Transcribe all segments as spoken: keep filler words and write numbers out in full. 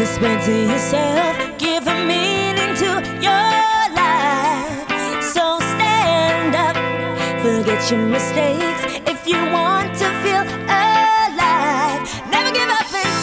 Whisper to yourself, give a meaning to your life. So stand up, forget your mistakes if you want to feel alive. Never give up inside.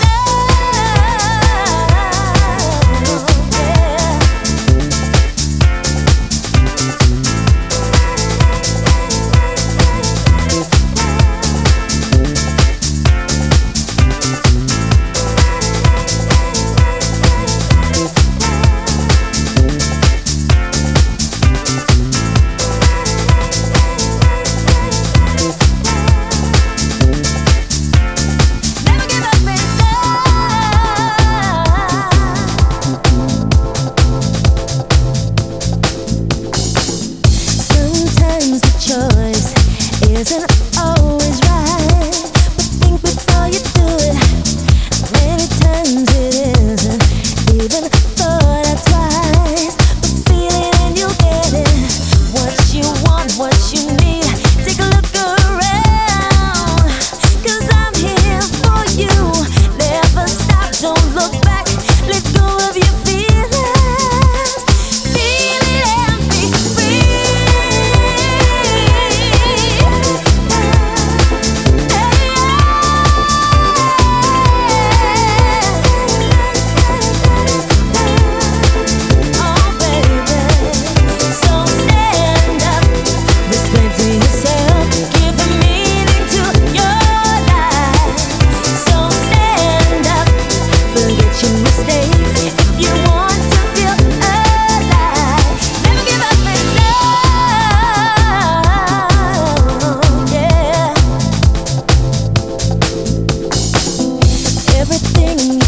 Isn't always right, but think before you do it. Many times it isn't even thought of twice, but feel it and you'll get it. What you want, what you need, take a look around, 'cause I'm here for you. Never stop, don't look back, let go of your feelings. Feel it and be free. Everything